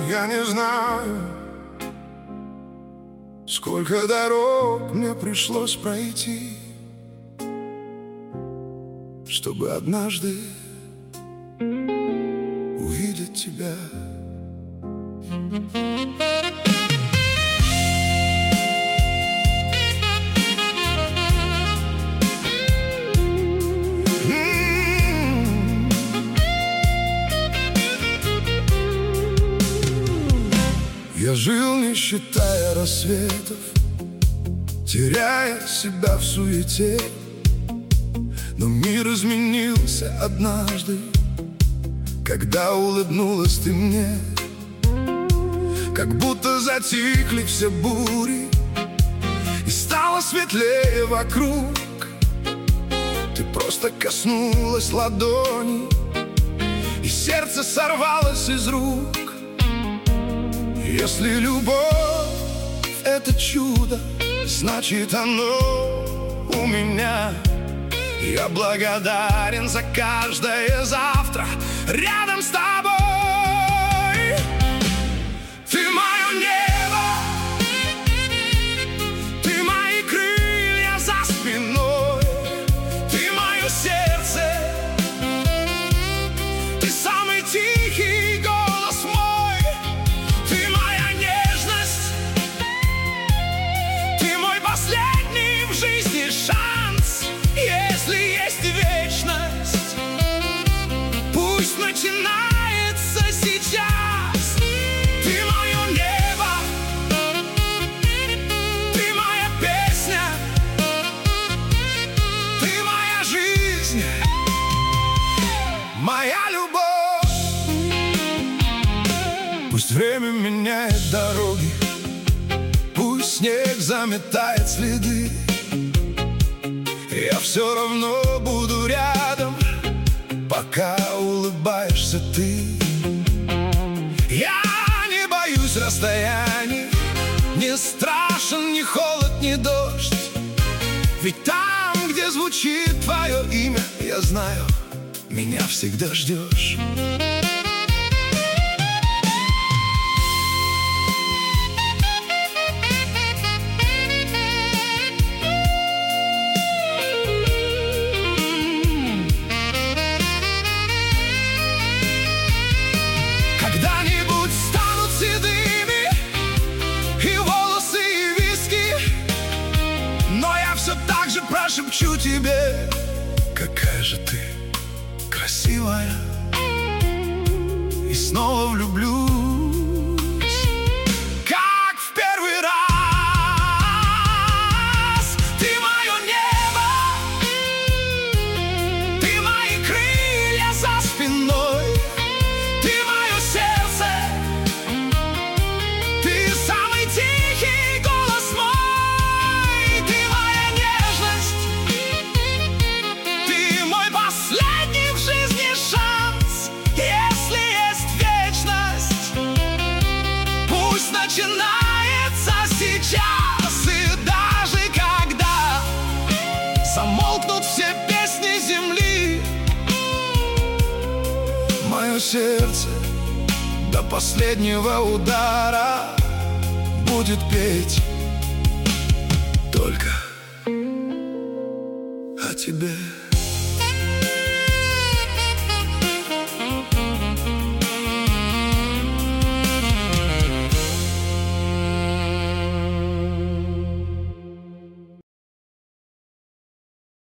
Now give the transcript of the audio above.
Я не знаю, сколько дорог мне пришлось пройти, чтобы однажды увидеть тебя. Я жил, не считая рассветов, теряя себя в суете. Но мир изменился однажды, когда улыбнулась ты мне. Как будто затихли все бури, и стало светлее вокруг. Ты просто коснулась ладони, и сердце сорвалось из рук. Если любовь — это чудо, значит оно у меня. Я благодарен за каждое завтра рядом с тобой. Ты мое небо, ты мои крылья за спиной, ты мое сердце, ты самый тихий голос мой, ты моя нежность, ты мой последний в жизни шанс. Если есть вечность, пусть начинается сейчас. Ты мое небо, ты моя песня, ты моя жизнь, моя любовь. Пусть время меняет дороги, пусть снег заметает следы, я все равно буду рядом, пока улыбаешься ты. Я не боюсь расстояний, не страшен ни холод, ни дождь. Ведь там, где звучит твое имя, я знаю, меня всегда ждешь. Когда-нибудь станут седыми и волосы, и виски, но я все так же прошепчу тебе: какая же ты красивая, и снова влюблюсь, как в первый раз. Ты мое небо, ты мои крылья за спиной, ты мое сердце, ты самый тихий голос мой, ты моя нежность, ты мой последний в жизни шанс. Если есть вечность, пусть начинается сейчас. И даже когда замолкнут все песни земли, мое сердце до последнего удара будет петь только о тебе.